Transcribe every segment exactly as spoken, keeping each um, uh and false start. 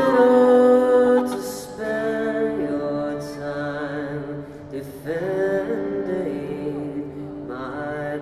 Riddle to spend your time defending my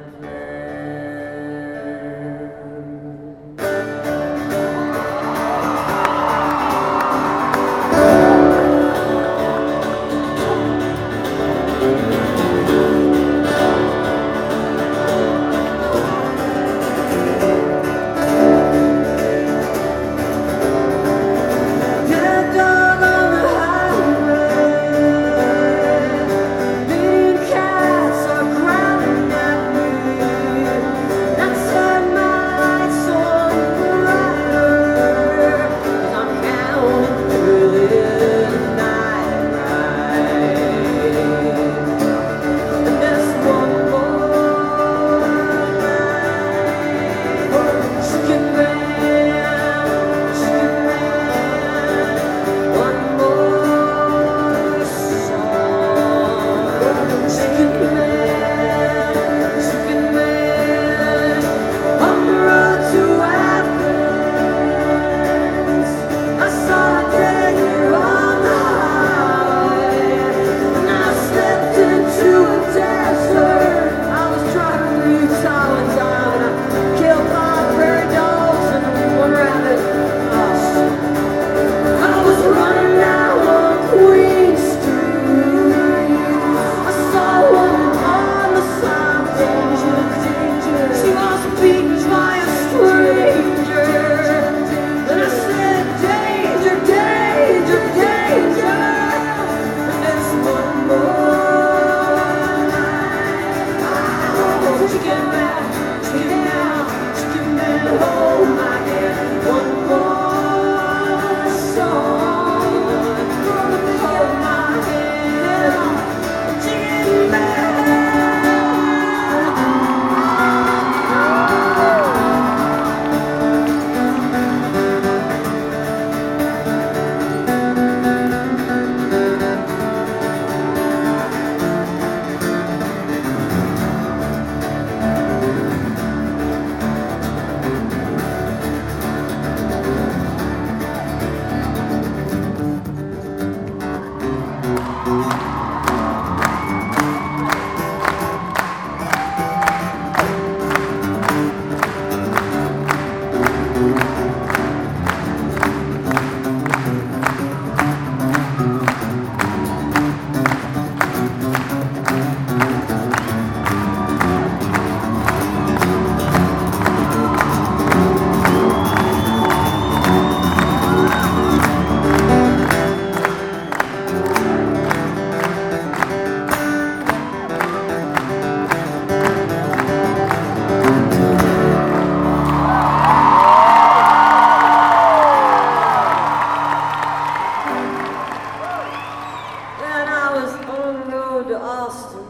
to Austin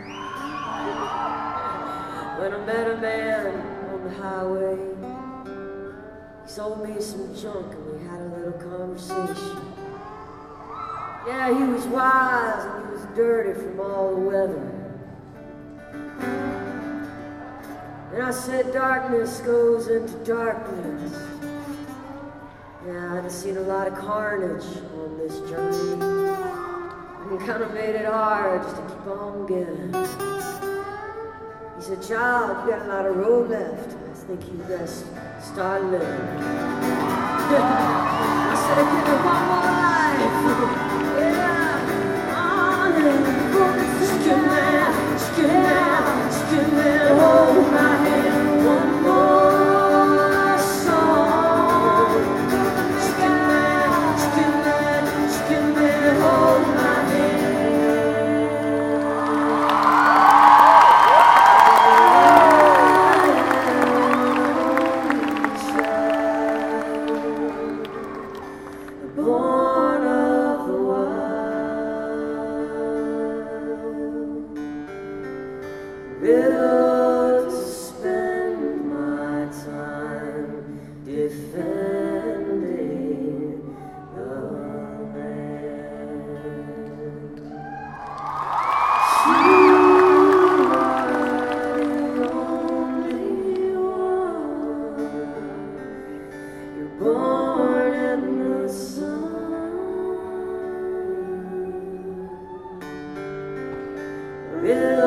when I met a man on the highway. He sold me some junk and we had a little conversation. Yeah, he was wise and he was dirty from all the weather. And I said darkness goes into darkness. Yeah, I'd seen a lot of carnage on this journey. And kind of made it hard just to keep on getting. He said, child, you got a lot of road left. I think you best start living. I said, give me one more life. Yeah, on and on. Chicken man, chicken man, chicken man, hold my hand. One more song. Chicken man, chicken man, chicken man, hold my hand. Born of the wild, built to spend my time defending the land. You are the only one. You're born in the sun. Will